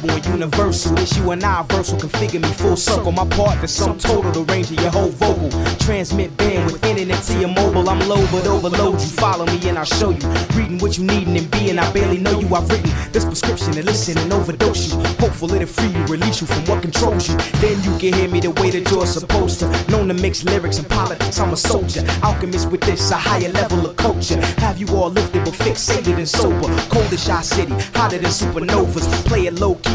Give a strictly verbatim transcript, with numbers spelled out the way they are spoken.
global and universal. It's you and I, versal, configure me full circle. My part, the sum total, the range of your whole vocal. Transmit bandwidth, internet to your mobile. I'm low but overload you. Follow me and I'll show you. Reading what you needin' and being. I barely know you. I've written this prescription to listen and overdose you. Hopeful it'll free you, release you from what controls you. Then you can hear me the way that you're supposed to. Known to mix lyrics and politics, I'm a soldier. Alchemist with this, a higher level of culture. Have you all lifted but fixated and sober. Cold as Shy City, hotter than supernovas. Play it low key.